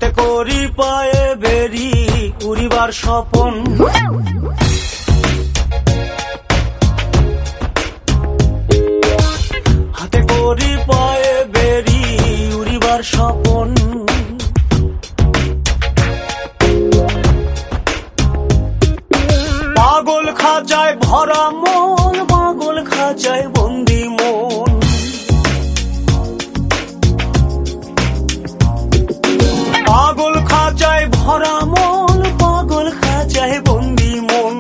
হাতে করি পায়ে বেরি উড়িবার স্বপন, হাতে করি পায়ে বেরি উড়িবার স্বপন। পাগল খাঁচায় ভরা মন, পাগল খাঁচায় বন্দি মন, পাগল খাঁচায় ভরা মন, পাগল খাঁচায় বন্দি মন।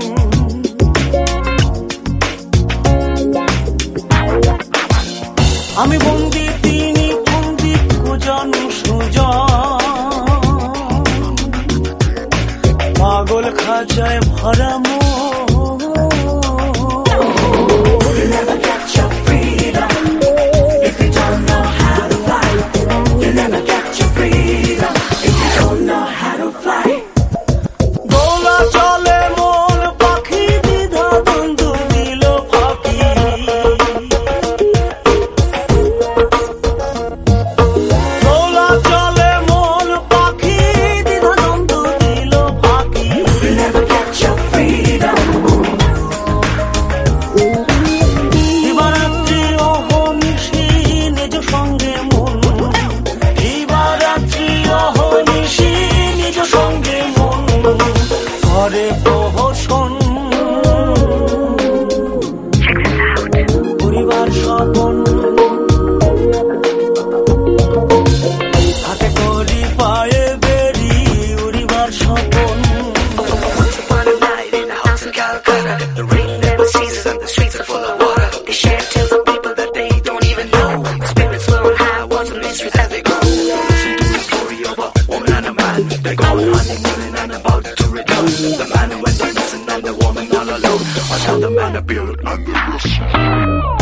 আমি বন্দি, তিনি বন্দি, কুজন সুজন, পাগল খাঁচায় ভরা মন। ঘরে প্রহসন পরিবার স্বপন, হাতে করি পায়ে বেরি উড়িবার Swapan. Once upon a night in a house in Calcutta, the rain never ceases and the streets are full of water. They share tales of people that they don't even know. Spirits flow on high, watch the mysteries as they go. Listen to the story of a woman and a man. They go honeymooning and about to return. The man who went missing and the woman all alone. Until the man appeared and the rest.